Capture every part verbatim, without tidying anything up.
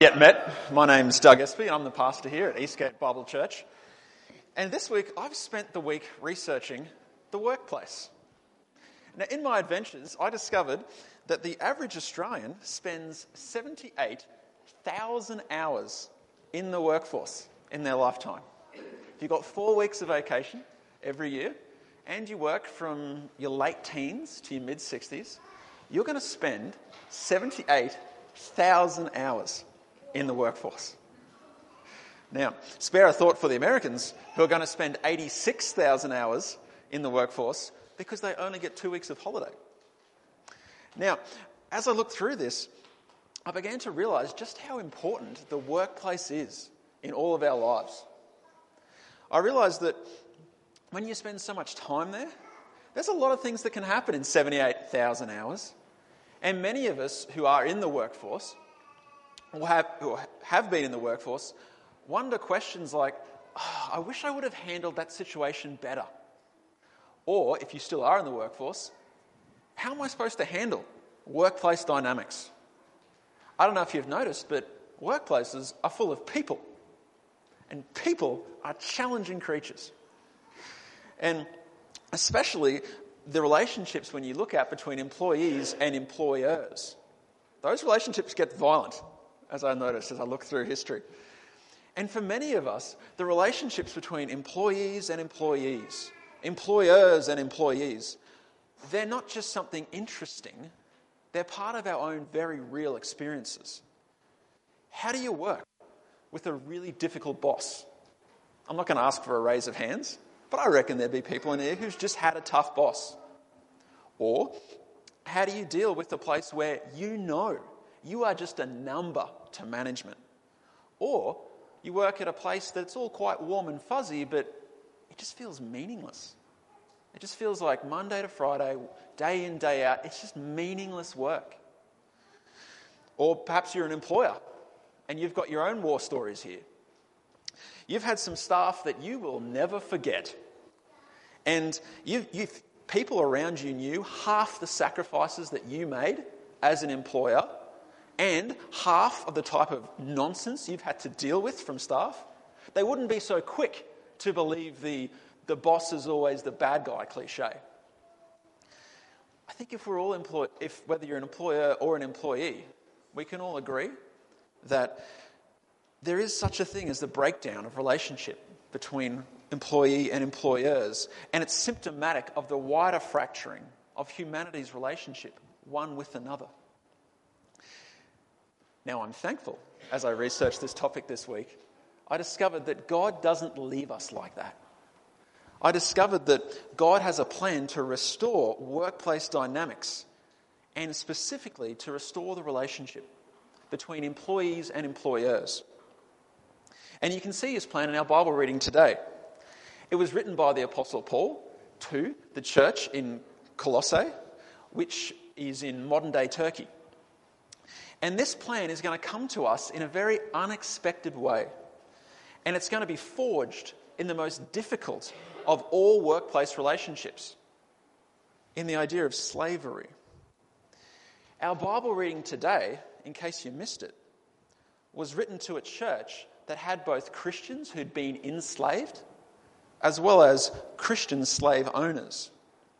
Yet met. My name's Doug Espy and I'm the pastor here at Eastgate Bible Church. And this week I've spent the week researching the workplace. Now in my adventures I discovered that the average Australian spends seventy-eight thousand hours in the workforce in their lifetime. If you've got four weeks of vacation every year and you work from your late teens to your mid-sixties, you're going to spend seventy-eight thousand hours in the workforce. Now, spare a thought for the Americans who are going to spend eighty-six thousand hours in the workforce because they only get two weeks of holiday. Now, as I looked through this, I began to realise just how important the workplace is in all of our lives. I realised that when you spend so much time there, there's a lot of things that can happen in seventy-eight thousand hours. And many of us who are in the workforce or have, or have been in the workforce wonder questions like, oh, I wish I would have handled that situation better. Or, if you still are in the workforce, how am I supposed to handle workplace dynamics? I don't know if you've noticed, but workplaces are full of people. And people are challenging creatures. And especially the relationships when you look at between employees and employers. Those relationships get violent, as I noticed as I look through history. And for many of us, the relationships between employees and employees, employers and employees, they're not just something interesting, they're part of our own very real experiences. How do you work with a really difficult boss? I'm not going to ask for a raise of hands, but I reckon there'd be people in here who's just had a tough boss. Or, how do you deal with a place where you know you are just a number to management? Or, you work at a place that's all quite warm and fuzzy, but it just feels meaningless. It just feels like Monday to Friday, day in, day out, it's just meaningless work. Or perhaps you're an employer and you've got your own war stories here. You've had some staff that you will never forget. And you've, you've, people around you knew half the sacrifices that you made as an employer and half of the type of nonsense you've had to deal with from staff. They wouldn't be so quick to believe the, the boss is always the bad guy cliche. I think if we're all employ, if whether you're an employer or an employee, we can all agree that there is such a thing as the breakdown of relationship between employee and employers, and it's symptomatic of the wider fracturing of humanity's relationship one with another. Now, I'm thankful, as I researched this topic this week, I discovered that God doesn't leave us like that. I discovered that God has a plan to restore workplace dynamics and specifically to restore the relationship between employees and employers. And you can see his plan in our Bible reading today. It was written by the Apostle Paul to the church in Colossae, which is in modern-day Turkey. And this plan is going to come to us in a very unexpected way. And it's going to be forged in the most difficult of all workplace relationships, in the idea of slavery. Our Bible reading today, in case you missed it, was written to a church that had both Christians who'd been enslaved as well as Christian slave owners.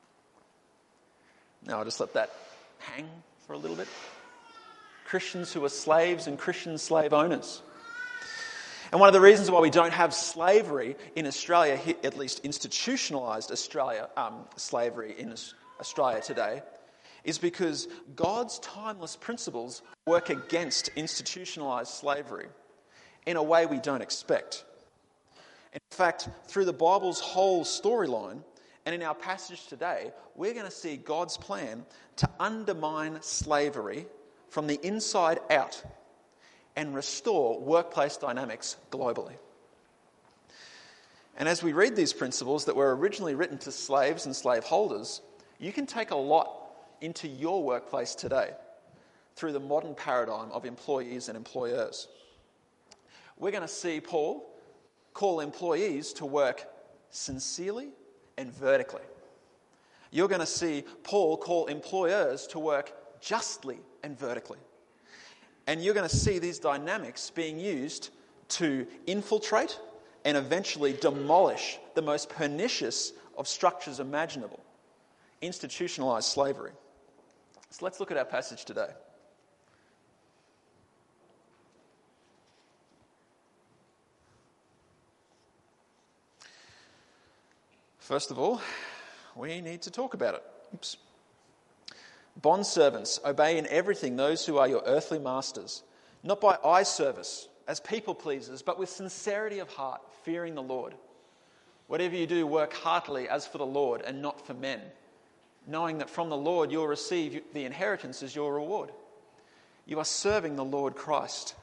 Now I'll just let that hang for a little bit. Christians who were slaves and Christian slave owners. And one of the reasons why we don't have slavery in Australia, at least institutionalised Australia, um, slavery in Australia today, is because God's timeless principles work against institutionalised slavery in a way we don't expect. In fact, through the Bible's whole storyline, and in our passage today, we're going to see God's plan to undermine slavery from the inside out and restore workplace dynamics globally. And as we read these principles that were originally written to slaves and slaveholders, you can take a lot into your workplace today through the modern paradigm of employees and employers. We're going to see Paul call employees to work sincerely and vertically. You're going to see Paul call employers to work justly and vertically. And you're going to see these dynamics being used to infiltrate and eventually demolish the most pernicious of structures imaginable, institutionalized slavery. So let's look at our passage today. First of all, we need to talk about it. Oops. Bondservants, obey in everything those who are your earthly masters, not by eye service, as people pleasers, but with sincerity of heart, fearing the Lord. Whatever you do, work heartily as for the Lord and not for men, knowing that from the Lord you'll receive the inheritance as your reward. You are serving the Lord Christ.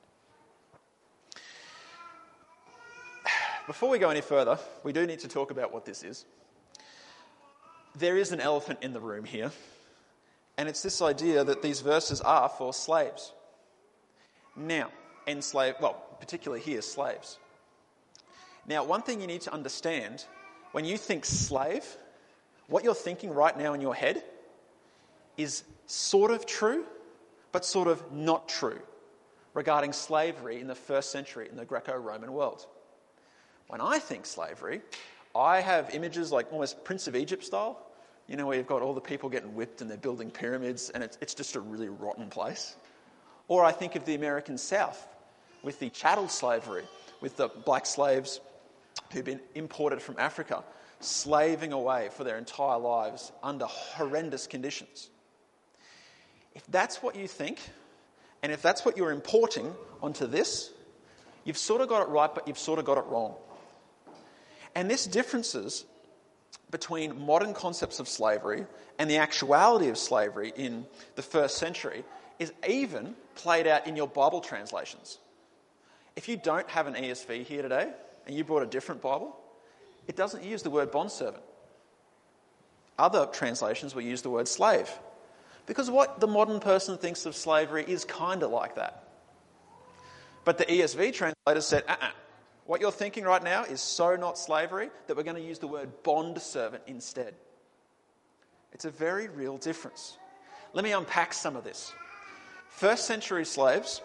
Before we go any further, we do need to talk about what this is. There is an elephant in the room here, and it's this idea that these verses are for slaves. Now, enslaved, well, particularly here, slaves. Now, one thing you need to understand, when you think slave, what you're thinking right now in your head is sort of true, but sort of not true regarding slavery in the first century in the Greco-Roman world. When I think slavery, I have images like almost Prince of Egypt style, you know, where you've got all the people getting whipped and they're building pyramids and it's, it's just a really rotten place. Or I think of the American South with the chattel slavery, with the black slaves who've been imported from Africa, slaving away for their entire lives under horrendous conditions. If that's what you think, and if that's what you're importing onto this, you've sort of got it right, but you've sort of got it wrong. And this differences between modern concepts of slavery and the actuality of slavery in the first century is even played out in your Bible translations. If you don't have an E S V here today, and you brought a different Bible, it doesn't use the word bondservant. Other translations will use the word slave. Because what the modern person thinks of slavery is kind of like that. But the E S V translator said, uh-uh, what you're thinking right now is so not slavery that we're going to use the word bondservant instead. It's a very real difference. Let me unpack some of this. First century slaves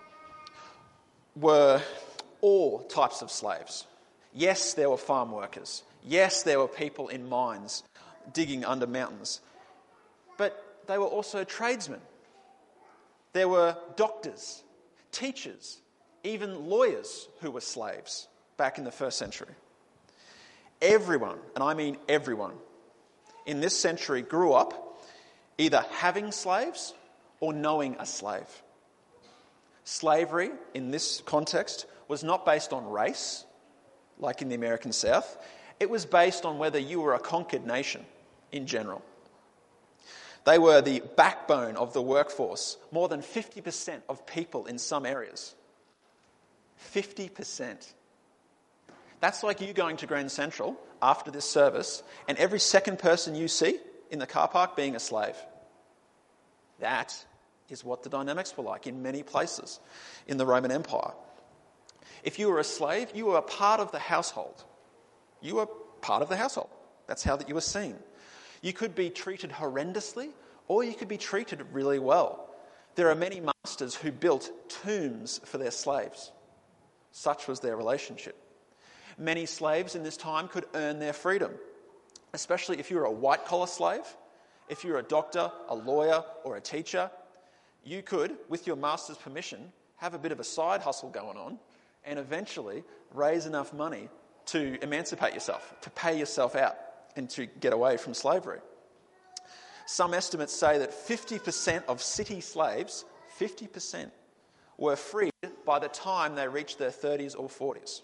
were all types of slaves. Yes, there were farm workers. Yes, there were people in mines digging under mountains. But they were also tradesmen. There were doctors, teachers, even lawyers who were slaves back in the first century. Everyone, and I mean everyone, in this century grew up either having slaves or knowing a slave. Slavery, in this context, was not based on race, like in the American South. It was based on whether you were a conquered nation in general. They were the backbone of the workforce. More than fifty percent of people in some areas. fifty percent. That's like you going to Grand Central after this service and every second person you see in the car park being a slave. That is what the dynamics were like in many places in the Roman Empire. If you were a slave, you were a part of the household. You were part of the household. That's how that you were seen. You could be treated horrendously or you could be treated really well. There are many masters who built tombs for their slaves. Such was their relationship. Many slaves in this time could earn their freedom, especially if you were a white-collar slave, if you were a doctor, a lawyer, or a teacher. You could, with your master's permission, have a bit of a side hustle going on and eventually raise enough money to emancipate yourself, to pay yourself out and to get away from slavery. Some estimates say that fifty percent of city slaves, fifty percent, were freed by the time they reached their thirties or forties.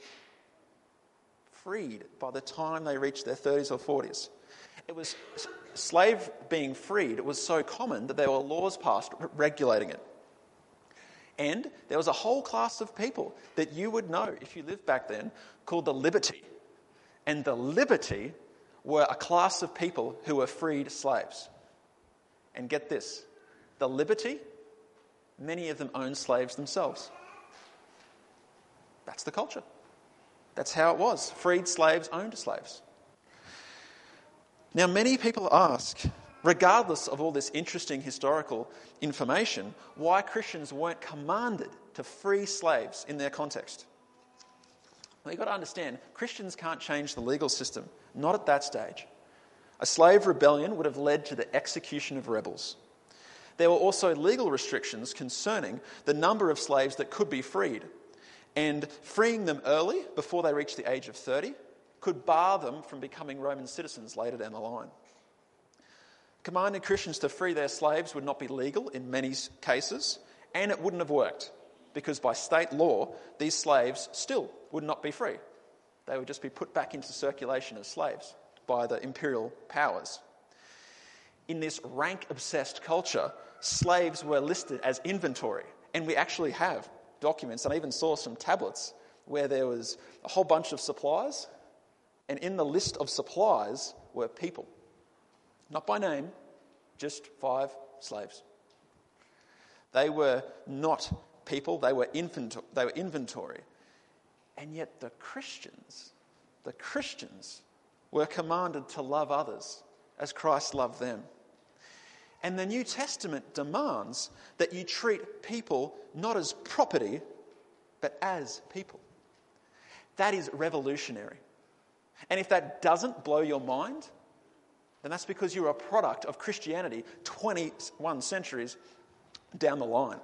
Freed by the time they reached their thirties or forties. It was slave being freed, it was so common that there were laws passed regulating it. And there was a whole class of people that you would know if you lived back then called the liberty. And the liberty were a class of people who were freed slaves. And get this, the liberty, many of them owned slaves themselves. That's the culture. That's how it was. Freed slaves owned slaves. Now, many people ask, regardless of all this interesting historical information, why Christians weren't commanded to free slaves in their context. Well, you've got to understand, Christians can't change the legal system, not at that stage. A slave rebellion would have led to the execution of rebels. There were also legal restrictions concerning the number of slaves that could be freed, and freeing them early, before they reached the age of thirty, could bar them from becoming Roman citizens later down the line. Commanding Christians to free their slaves would not be legal in many cases, and it wouldn't have worked, because by state law, these slaves still would not be free. They would just be put back into circulation as slaves by the imperial powers. In this rank-obsessed culture, slaves were listed as inventory, and we actually have documents, and I even saw some tablets where there was a whole bunch of supplies, and in the list of supplies were people. Not by name, just five slaves. They were not people, they were inventory, they were inventory. And yet the Christians, the Christians were commanded to love others as Christ loved them. And the New Testament demands that you treat people not as property, but as people. That is revolutionary. And if that doesn't blow your mind, then that's because you're a product of Christianity twenty-one centuries down the line.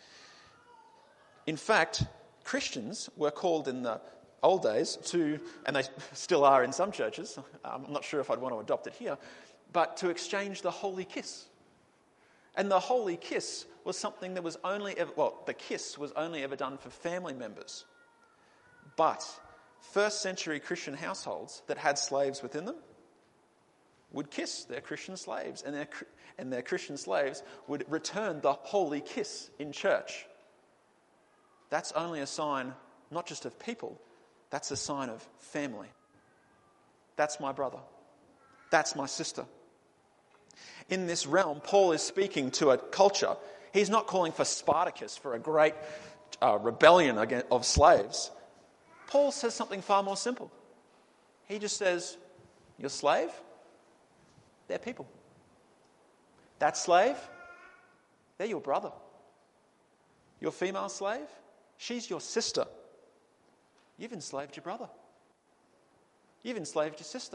In fact, Christians were called in the old days to, and they still are in some churches, I'm not sure if I'd want to adopt it here, but to exchange the holy kiss. And the holy kiss was something that was only ever, well, the kiss was only ever done for family members. But first century Christian households that had slaves within them would kiss their Christian slaves, and their, and their Christian slaves would return the holy kiss in church. That's only a sign, not just of people, that's a sign of family. That's my brother. That's my sister. In this realm, Paul is speaking to a culture. He's not calling for Spartacus, for a great uh, rebellion of slaves. Paul says something far more simple. He just says, your slave, they're people. That slave, they're your brother. Your female slave, she's your sister. You've enslaved your brother. You've enslaved your sister.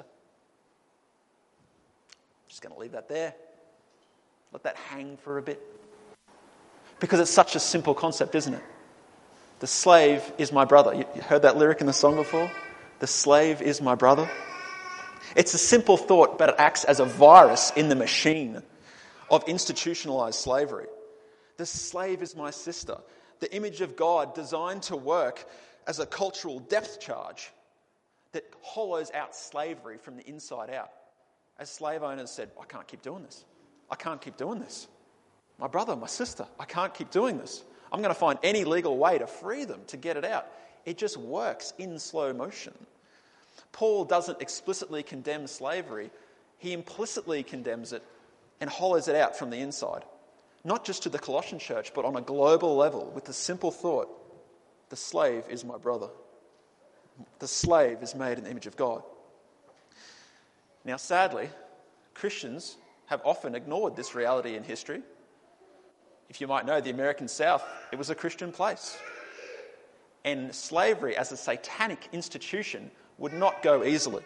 Just going to leave that there. Let that hang for a bit. Because it's such a simple concept, isn't it? The slave is my brother. You heard that lyric in the song before? The slave is my brother. It's a simple thought, but it acts as a virus in the machine of institutionalized slavery. The slave is my sister. The image of God designed to work as a cultural depth charge that hollows out slavery from the inside out. As slave owners said, I can't keep doing this. I can't keep doing this. My brother, my sister, I can't keep doing this. I'm going to find any legal way to free them, to get it out. It just works in slow motion. Paul doesn't explicitly condemn slavery. He implicitly condemns it and hollows it out from the inside. Not just to the Colossian church, but on a global level with the simple thought, the slave is my brother. The slave is made in the image of God. Now, sadly, Christians have often ignored this reality in history. If you might know, the American South, it was a Christian place. And slavery as a satanic institution would not go easily.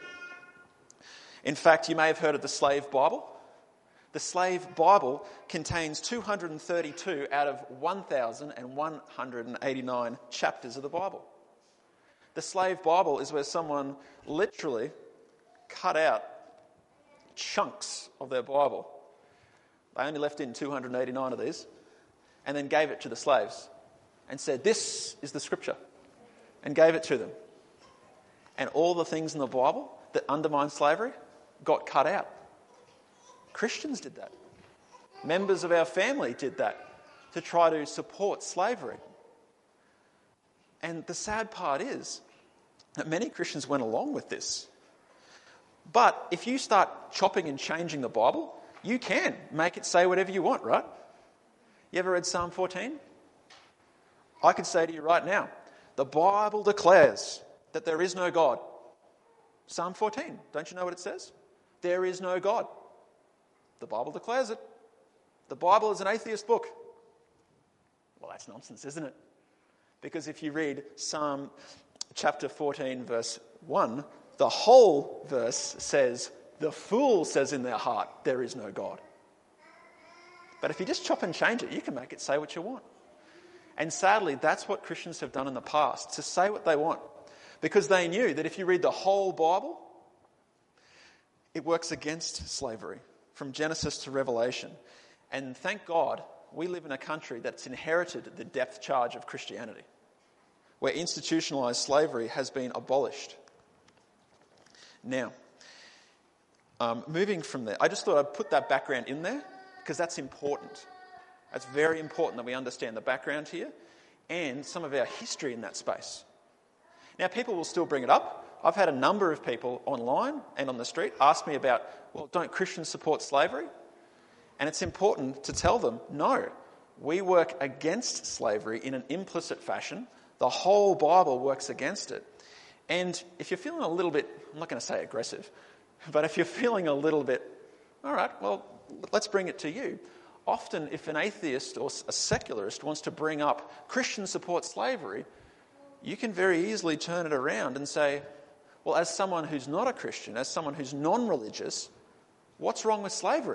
In fact, you may have heard of the Slave Bible. The Slave Bible contains two hundred thirty-two out of one thousand one hundred eighty-nine chapters of the Bible. The Slave Bible is where someone literally cut out chunks of their Bible. They only left in two hundred eighty-nine of these and then gave it to the slaves and said, this is the scripture, and gave it to them. And all the things in the Bible that undermine slavery got cut out. Christians did that. Members of our family did that to try to support slavery. And the sad part is that many Christians went along with this. But if you start chopping and changing the Bible, you can make it say whatever you want, right? You ever read Psalm fourteen? I could say to you right now, the Bible declares that there is no God. Psalm fourteen, don't you know what it says? There is no God. The Bible declares it. The Bible is an atheist book. Well, that's nonsense, isn't it? Because if you read Psalm chapter fourteen, verse one, the whole verse says, the fool says in their heart, there is no God. But if you just chop and change it, you can make it say what you want. And sadly, that's what Christians have done in the past, to say what they want. Because they knew that if you read the whole Bible, it works against slavery, from Genesis to Revelation. And thank God, we live in a country that's inherited the depth charge of Christianity, where institutionalized slavery has been abolished. Now, um, moving from there, I just thought I'd put that background in there because that's important. It's very important that we understand the background here and some of our history in that space. Now, people will still bring it up. I've had a number of people online and on the street ask me about, well, don't Christians support slavery? And it's important to tell them, no, we work against slavery in an implicit fashion. The whole Bible works against it. And if you're feeling a little bit, I'm not going to say aggressive, but if you're feeling a little bit, all right, well, let's bring it to you. Often if an atheist or a secularist wants to bring up Christians support slavery, you can very easily turn it around and say, well, as someone who's not a Christian, as someone who's non-religious, what's wrong with slavery?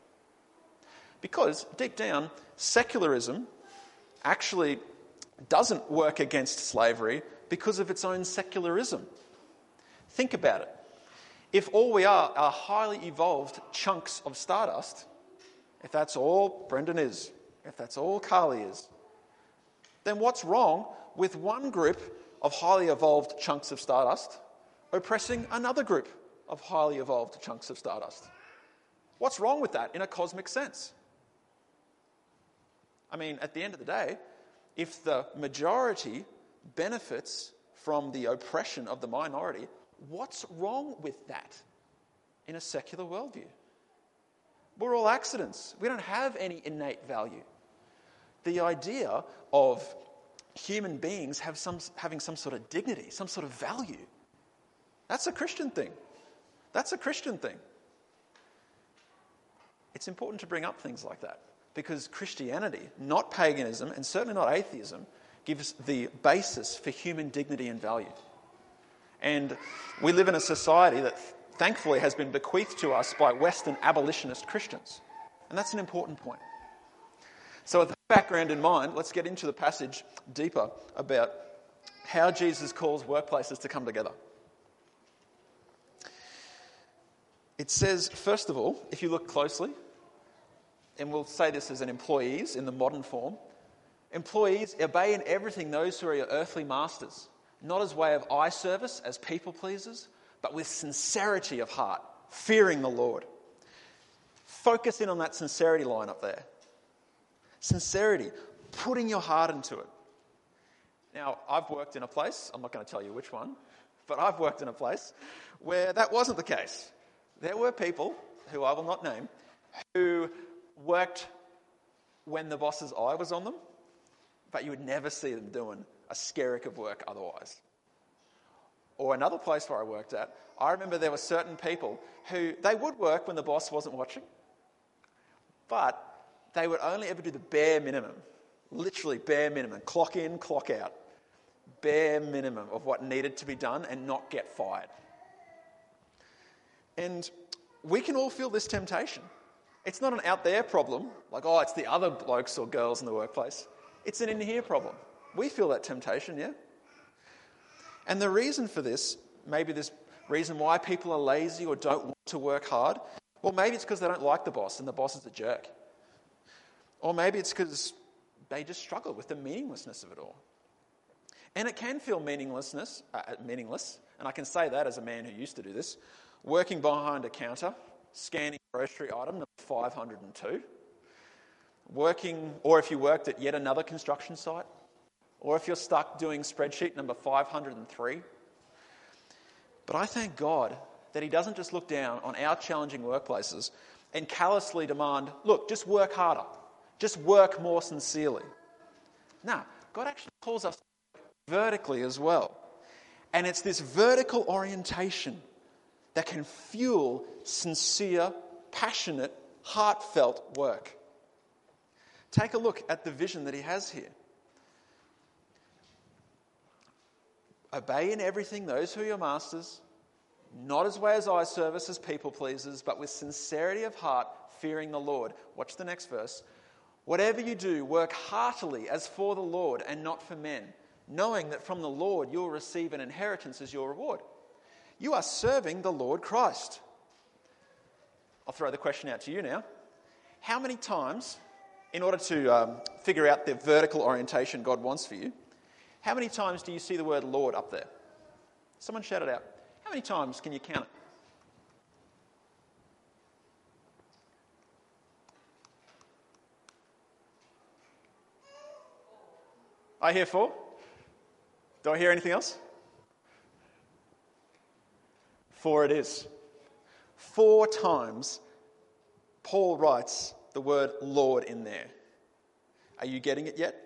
Because deep down, secularism actually doesn't work against slavery because of its own secularism. Think about it. If all we are are highly evolved chunks of stardust, if that's all Brendan is, if that's all Carly is, then what's wrong with one group of highly evolved chunks of stardust oppressing another group of highly evolved chunks of stardust? What's wrong with that in a cosmic sense? I mean, at the end of the day, if the majority benefits from the oppression of the minority, what's wrong with that in a secular worldview? We're all accidents. We don't have any innate value. The idea of human beings have some, having some sort of dignity, some sort of value, that's a Christian thing. That's a Christian thing. It's important to bring up things like that because Christianity, not paganism, and certainly not atheism, gives the basis for human dignity and value. And we live in a society that thankfully has been bequeathed to us by Western abolitionist Christians. And that's an important point. So with that background in mind, let's get into the passage deeper about how Jesus calls workplaces to come together. It says, first of all, if you look closely, and we'll say this as an employees in the modern form, employees, obey in everything those who are your earthly masters, not as way of eye service, as people pleasers, but with sincerity of heart, fearing the Lord. Focus in on that sincerity line up there. Sincerity, putting your heart into it. Now, I've worked in a place, I'm not going to tell you which one, but I've worked in a place where that wasn't the case. There were people, who I will not name, who worked when the boss's eye was on them, but you would never see them doing a skerrick of work otherwise. Or another place where I worked at, I remember there were certain people who, they would work when the boss wasn't watching, but they would only ever do the bare minimum, literally bare minimum, clock in, clock out, bare minimum of what needed to be done and not get fired. And we can all feel this temptation. It's not an out there problem, like, oh, it's the other blokes or girls in the workplace. It's an in here problem. We feel that temptation, yeah? And the reason for this, maybe this reason why people are lazy or don't want to work hard, well, maybe it's because they don't like the boss and the boss is a jerk. Or maybe it's because they just struggle with the meaninglessness of it all. And it can feel meaninglessness, uh, meaningless, and I can say that as a man who used to do this, working behind a counter, scanning grocery item number five hundred two, working, or if you worked at yet another construction site, or if you're stuck doing spreadsheet number five hundred three. But I thank God that he doesn't just look down on our challenging workplaces and callously demand, look, just work harder, just work more sincerely. No, God actually calls us vertically as well. And it's this vertical orientation that can fuel sincere, passionate heartfelt work. Take a look at the vision that he has here. Obey in everything those who are your masters, not as way as eye service, as people pleasers, but with sincerity of heart, fearing the Lord. Watch the next verse. Whatever you do, work heartily as for the Lord and not for men, knowing that from the Lord you will receive an inheritance as your reward. You are serving the Lord Christ. I'll throw the question out to you now. How many times, in order to um, figure out the vertical orientation God wants for you, how many times do you see the word Lord up there? Someone shout it out. How many times can you count it? I hear four. Do I hear anything else? Four it is. Four times Paul writes the word Lord in there. Are you getting it yet?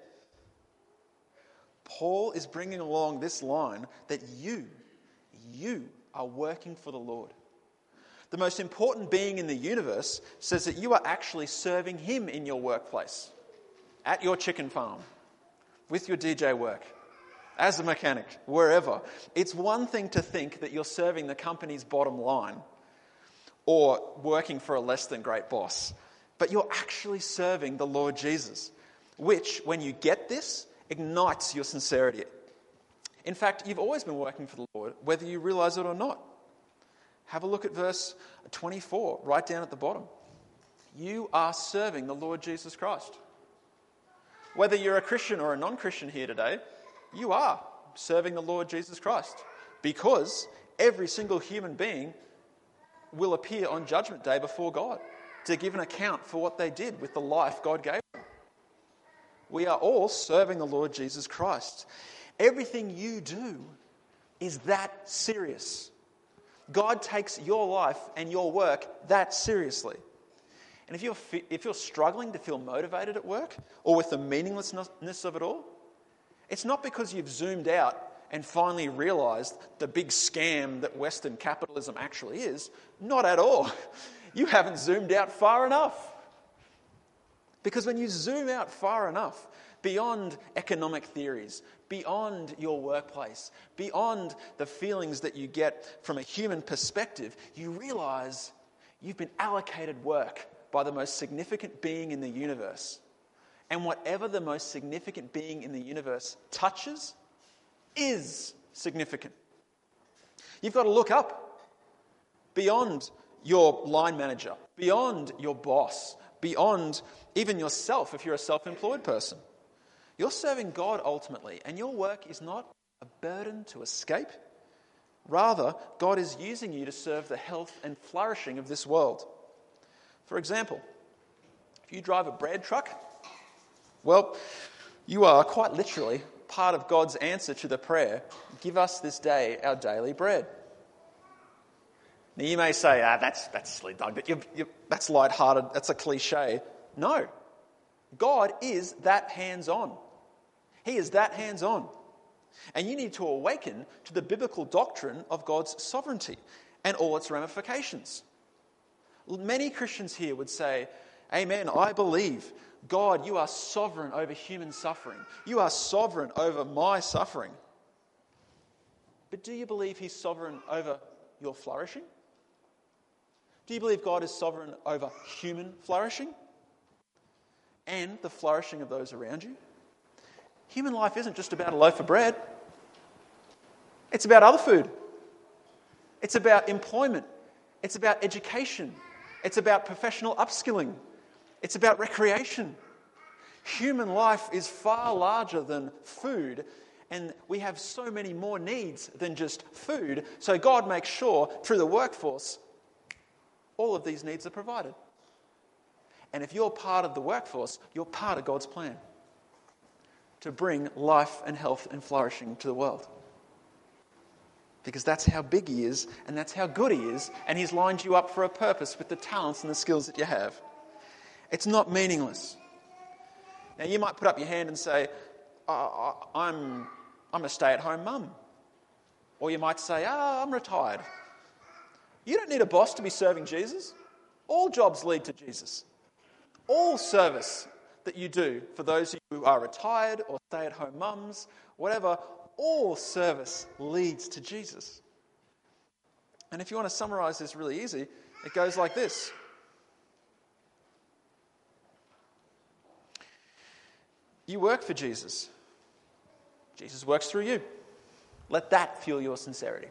Paul is bringing along this line that you, you are working for the Lord. The most important being in the universe says that you are actually serving him in your workplace, at your chicken farm, with your D J work, as a mechanic, wherever. It's one thing to think that you're serving the company's bottom line or working for a less than great boss, but you're actually serving the Lord Jesus, which, when you get this, ignites your sincerity. In fact, you've always been working for the Lord, whether you realize it or not. Have a look at verse twenty-four, right down at the bottom. You are serving the Lord Jesus Christ. Whether you're a Christian or a non-Christian here today, you are serving the Lord Jesus Christ, because every single human being will appear on Judgment Day before God to give an account for what they did with the life God gave them. We are all serving the Lord Jesus Christ. Everything you do is that serious. God takes your life and your work that seriously. And if you're, if you're struggling to feel motivated at work or with the meaninglessness of it all, it's not because you've zoomed out and finally realised the big scam that Western capitalism actually is. Not at all. You haven't zoomed out far enough. Because when you zoom out far enough, beyond economic theories, beyond your workplace, beyond the feelings that you get from a human perspective, you realise you've been allocated work by the most significant being in the universe. And whatever the most significant being in the universe touches is significant. You've got to look up beyond your line manager, beyond your boss, beyond even yourself if you're a self-employed person. You're serving God ultimately, and your work is not a burden to escape. Rather, God is using you to serve the health and flourishing of this world. For example, if you drive a bread truck, well, you are quite literally part of God's answer to the prayer, give us this day our daily bread. Now you may say, ah, that's that's silly, Doug, but you, you, that's lighthearted, that's a cliche. No, God is that hands-on. He is that hands-on. And you need to awaken to the biblical doctrine of God's sovereignty and all its ramifications. Many Christians here would say, amen, I believe, God, you are sovereign over human suffering. You are sovereign over my suffering. But do you believe he's sovereign over your flourishing? Do you believe God is sovereign over human flourishing and the flourishing of those around you? Human life isn't just about a loaf of bread. It's about other food. It's about employment. It's about education. It's about professional upskilling. It's about recreation. Human life is far larger than food, and we have so many more needs than just food. So God makes sure through the workforce, all of these needs are provided. And if you're part of the workforce, you're part of God's plan to bring life and health and flourishing to the world. Because that's how big he is, and that's how good he is, and he's lined you up for a purpose with the talents and the skills that you have. It's not meaningless. Now, you might put up your hand and say, oh, I'm, I'm a stay-at-home mum. Or you might say, oh, I'm retired. You don't need a boss to be serving Jesus. All jobs lead to Jesus. All service that you do for those who are retired or stay-at-home mums, whatever, all service leads to Jesus. And if you want to summarize this really easy, it goes like this. You work for Jesus. Jesus works through you. Let that fuel your sincerity.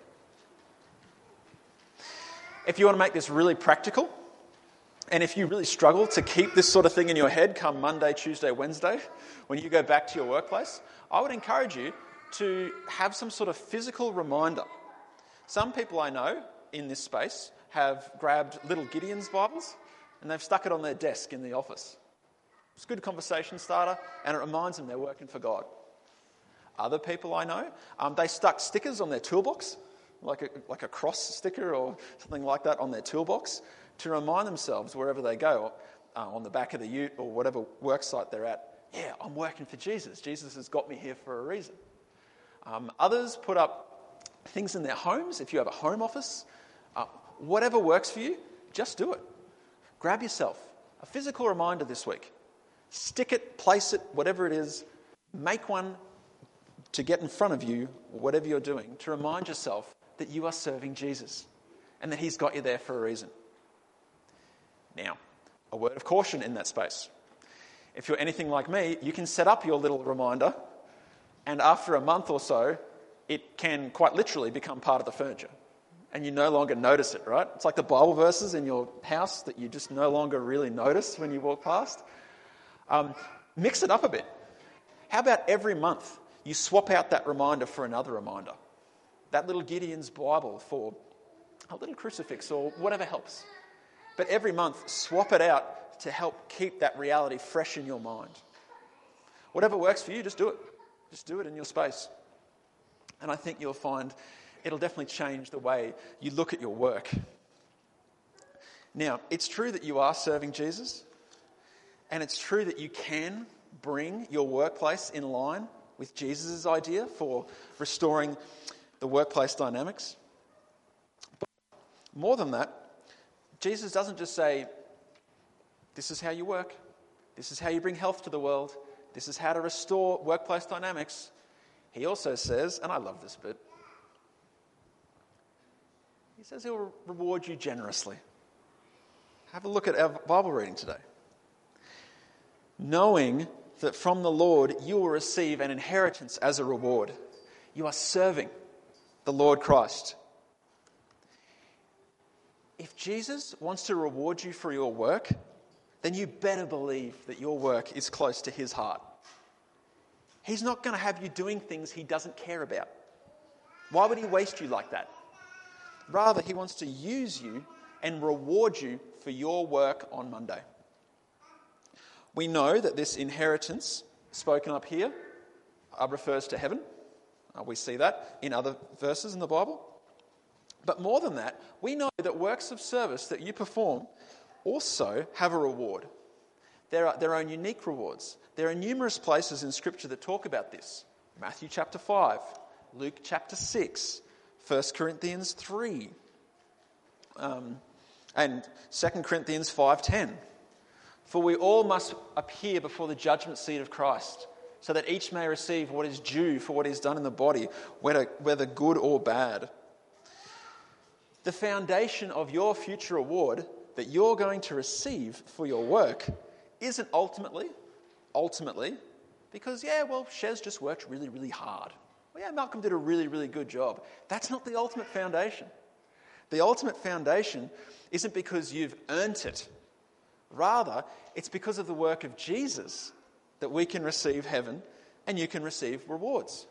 If you want to make this really practical, and if you really struggle to keep this sort of thing in your head come Monday, Tuesday, Wednesday, when you go back to your workplace, I would encourage you to have some sort of physical reminder. Some people I know in this space have grabbed little Gideon's Bibles and they've stuck it on their desk in the office. It's a good conversation starter and it reminds them they're working for God. Other people I know, um, they stuck stickers on their toolbox, like a, like a cross sticker or something like that on their toolbox, to remind themselves wherever they go, uh, on the back of the ute or whatever work site they're at, yeah, I'm working for Jesus. Jesus has got me here for a reason. Um, others put up things in their homes. If you have a home office, uh, whatever works for you, just do it. Grab yourself a physical reminder this week. Stick it, place it, whatever it is. Make one to get in front of you, whatever you're doing, to remind yourself that you are serving Jesus and that he's got you there for a reason. Now, a word of caution in that space. If you're anything like me, you can set up your little reminder, and after a month or so, it can quite literally become part of the furniture, and you no longer notice it, right? It's like the Bible verses in your house that you just no longer really notice when you walk past. Um, mix it up a bit. How about every month you swap out that reminder for another reminder? That little Gideon's Bible for a little crucifix or whatever helps. But every month, swap it out to help keep that reality fresh in your mind. Whatever works for you, just do it. Just do it in your space. And I think you'll find it'll definitely change the way you look at your work. Now, it's true that you are serving Jesus, and it's true that you can bring your workplace in line with Jesus' idea for restoring the workplace dynamics. But more than that, Jesus doesn't just say, this is how you work, this is how you bring health to the world, this is how to restore workplace dynamics. He also says, and I love this bit, he says he'll reward you generously. Have a look at our Bible reading today. Knowing that from the Lord you will receive an inheritance as a reward. You are serving the Lord Christ. If Jesus wants to reward you for your work, then you better believe that your work is close to his heart. He's not going to have you doing things he doesn't care about. Why would he waste you like that? Rather, he wants to use you and reward you for your work on Monday. We know that this inheritance spoken up here uh, refers to heaven. Uh, we see that in other verses in the Bible. But more than that, we know that works of service that you perform also have a reward. There are their own unique rewards. There are numerous places in Scripture that talk about this. Matthew chapter five, Luke chapter six, First Corinthians three, um, and Second Corinthians five ten. For we all must appear before the judgment seat of Christ, so that each may receive what is due for what is done in the body, whether, whether good or bad. The foundation of your future reward that you're going to receive for your work isn't ultimately, ultimately, because, yeah, well, Shez just worked really, really hard. Well, yeah, Malcolm did a really, really good job. That's not the ultimate foundation. The ultimate foundation isn't because you've earned it. Rather, it's because of the work of Jesus that we can receive heaven and you can receive rewards.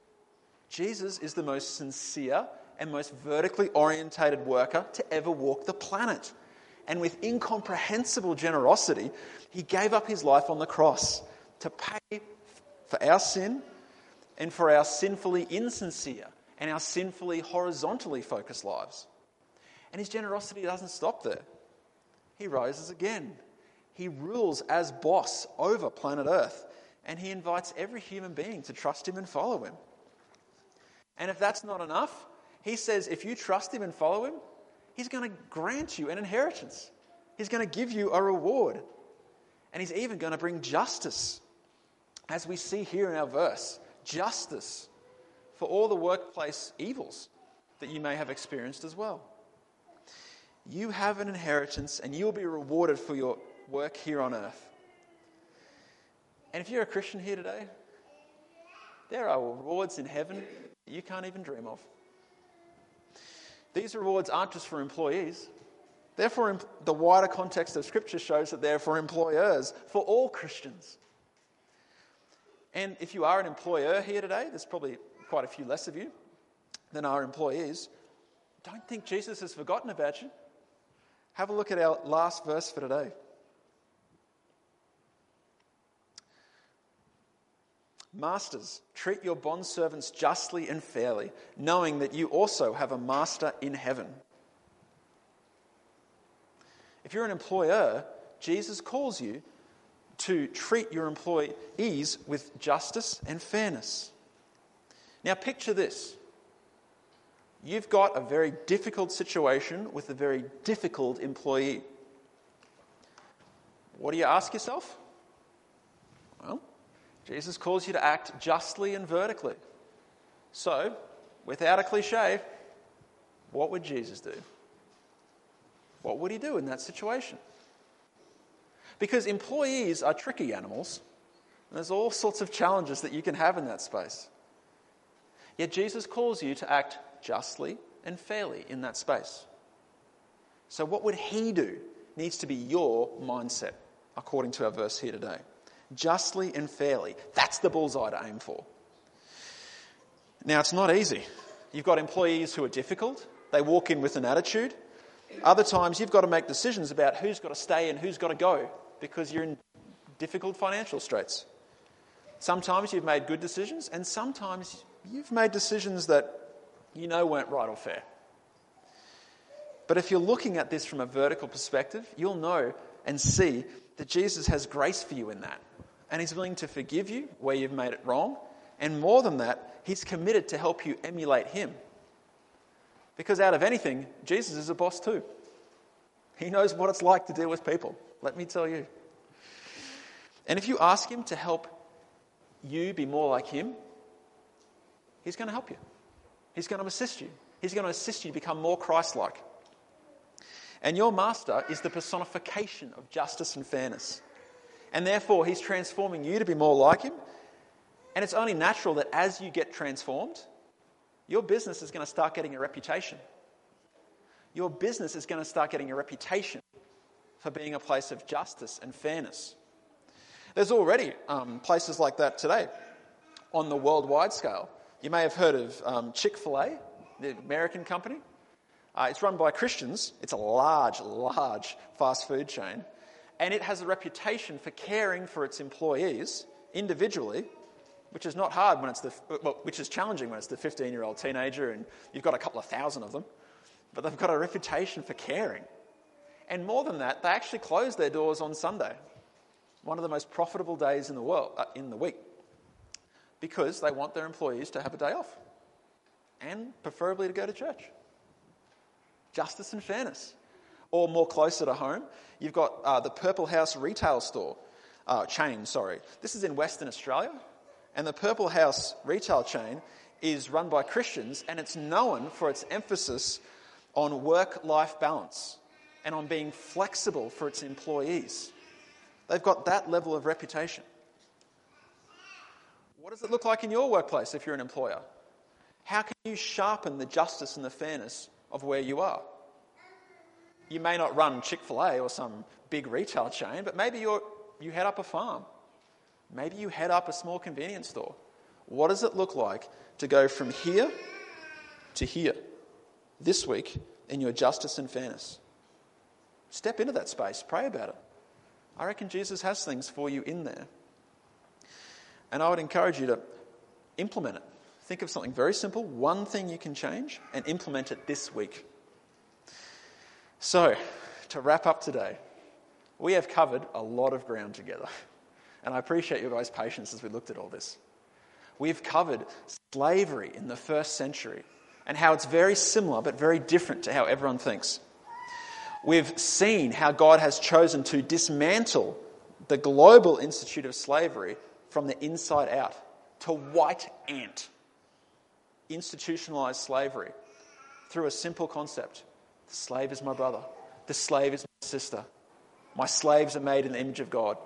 Jesus is the most sincere and most vertically orientated worker to ever walk the planet. And with incomprehensible generosity, he gave up his life on the cross to pay for our sin and for our sinfully insincere and our sinfully horizontally focused lives. And his generosity doesn't stop there. He rises again. He rules as boss over planet Earth, and he invites every human being to trust him and follow him. And if that's not enough, he says if you trust him and follow him, he's going to grant you an inheritance. He's going to give you a reward. And he's even going to bring justice. As we see here in our verse, justice for all the workplace evils that you may have experienced as well. You have an inheritance and you'll be rewarded for your work here on earth. And if you're a Christian here today, there are rewards in heaven that you can't even dream of. These rewards aren't just for employees. They're for the wider context of Scripture shows that they're for employers, for all Christians. And if you are an employer here today, there's probably quite a few less of you than are employees. Don't think Jesus has forgotten about you. Have a look at our last verse for today. Masters, treat your bondservants justly and fairly, knowing that you also have a master in heaven. If you're an employer, Jesus calls you to treat your employees with justice and fairness. Now picture this. You've got a very difficult situation with a very difficult employee. What do you ask yourself? Well, Jesus calls you to act justly and vertically. So, without a cliche, what would Jesus do? What would he do in that situation? Because employees are tricky animals. And there's all sorts of challenges that you can have in that space. Yet Jesus calls you to act justly and fairly in that space. So what would he do needs to be your mindset, according to our verse here today. Justly and fairly. That's the bullseye to aim for. Now, it's not easy. You've got employees who are difficult. They walk in with an attitude. Other times, you've got to make decisions about who's got to stay and who's got to go because you're in difficult financial straits. Sometimes you've made good decisions, and sometimes you've made decisions that you know weren't right or fair. But if you're looking at this from a vertical perspective, you'll know and see that Jesus has grace for you in that. And he's willing to forgive you where you've made it wrong. And more than that, he's committed to help you emulate him. Because out of anything, Jesus is a boss too. He knows what it's like to deal with people, let me tell you. And if you ask him to help you be more like him, he's going to help you. He's going to assist you. He's going to assist you to become more Christ-like. And your master is the personification of justice and fairness. And therefore, he's transforming you to be more like him. And it's only natural that as you get transformed, your business is going to start getting a reputation. Your business is going to start getting a reputation for being a place of justice and fairness. There's already um, places like that today on the worldwide scale. You may have heard of um, Chick-fil-A, the American company. Uh, it's run by Christians. It's a large, large fast food chain. And it has a reputation for caring for its employees individually, which is not hard when it's the, well, which is challenging when it's the fifteen-year-old teenager and you've got a couple of thousand of them. But they've got a reputation for caring. And more than that, they actually close their doors on Sunday, one of the most profitable days in the world, uh, in the week, because they want their employees to have a day off and preferably to go to church. Justice and fairness. Or more closer to home, you've got uh, the Purple House retail store, uh, chain, sorry. This is in Western Australia, and the Purple House retail chain is run by Christians, and it's known for its emphasis on work-life balance and on being flexible for its employees. They've got that level of reputation. What does it look like in your workplace if you're an employer? How can you sharpen the justice and the fairness of where you are? You may not run Chick-fil-A or some big retail chain, but maybe you're, you head up a farm. Maybe you head up a small convenience store. What does it look like to go from here to here this week in your justice and fairness? Step into that space. Pray about it. I reckon Jesus has things for you in there. And I would encourage you to implement it. Think of something very simple, one thing you can change, and implement it this week. So, to wrap up today, we have covered a lot of ground together. And I appreciate your guys' patience as we looked at all this. We've covered slavery in the first century and how it's very similar but very different to how everyone thinks. We've seen how God has chosen to dismantle the global institute of slavery from the inside out, to white ant institutionalized slavery through a simple concept. The slave is my brother. The slave is my sister. My slaves are made in the image of God.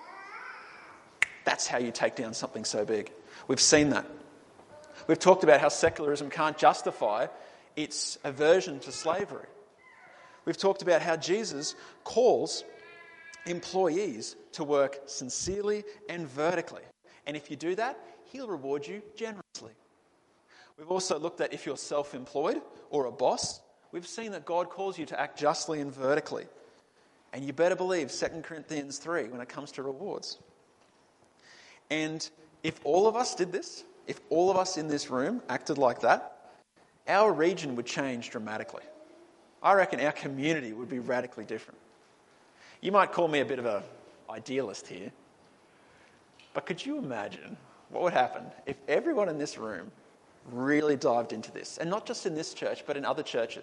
That's how you take down something so big. We've seen that. We've talked about how secularism can't justify its aversion to slavery. We've talked about how Jesus calls employees to work sincerely and vertically. And if you do that, he'll reward you generously. We've also looked at if you're self-employed or a boss, we've seen that God calls you to act justly and vertically. And you better believe Second Corinthians three when it comes to rewards. And if all of us did this, if all of us in this room acted like that, our region would change dramatically. I reckon our community would be radically different. You might call me a bit of an idealist here, but could you imagine what would happen if everyone in this room really dived into this? And not just in this church, but in other churches.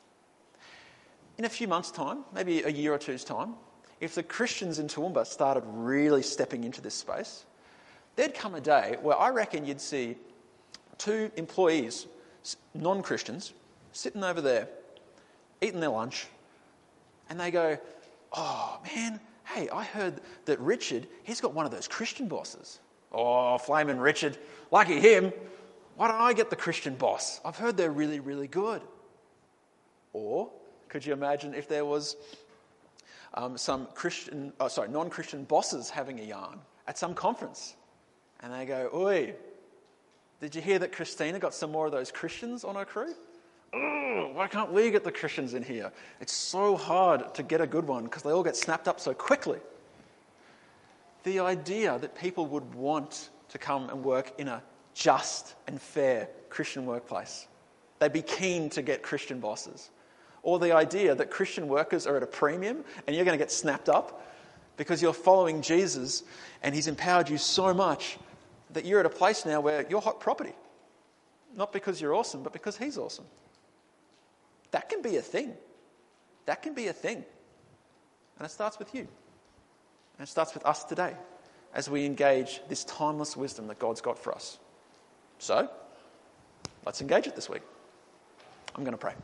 In a few months' time, maybe a year or two's time, if the Christians in Toowoomba started really stepping into this space, there'd come a day where I reckon you'd see two employees, non-Christians, sitting over there, eating their lunch, and they go, oh man, hey, I heard that Richard, he's got one of those Christian bosses. Oh, flaming Richard, lucky him. Why don't I get the Christian boss? I've heard they're really, really good. Or could you imagine if there was um, some Christian, oh, sorry, non-Christian bosses having a yarn at some conference, and they go, oi, did you hear that Christina got some more of those Christians on her crew? Oh, why can't we get the Christians in here? It's so hard to get a good one because they all get snapped up so quickly. The idea that people would want to come and work in a just and fair Christian workplace. They'd be keen to get Christian bosses. Or the idea that Christian workers are at a premium and you're going to get snapped up because you're following Jesus and he's empowered you so much that you're at a place now where you're hot property. Not because you're awesome, but because he's awesome. That can be a thing. That can be a thing. And it starts with you. And it starts with us today as we engage this timeless wisdom that God's got for us. So, let's engage it this week. I'm going to pray.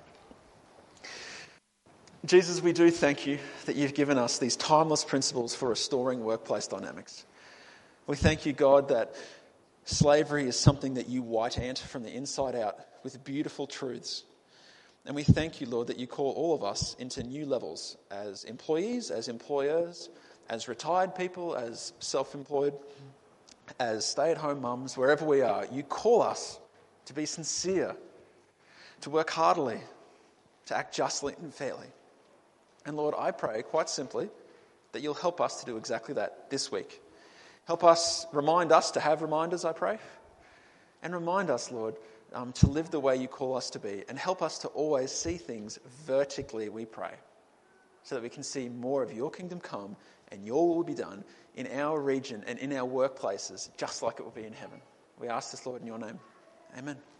Jesus, we do thank you that you've given us these timeless principles for restoring workplace dynamics. We thank you, God, that slavery is something that you white ant from the inside out with beautiful truths. And we thank you, Lord, that you call all of us into new levels as employees, as employers, as retired people, as self-employed, as stay-at-home mums, wherever we are. You call us to be sincere, to work heartily, to act justly and fairly. And Lord, I pray quite simply that you'll help us to do exactly that this week. Help us, remind us to have reminders, I pray. And remind us, Lord, um, to live the way you call us to be. And help us to always see things vertically, we pray. So that we can see more of your kingdom come and your will be done in our region and in our workplaces, just like it will be in heaven. We ask this, Lord, in your name. Amen.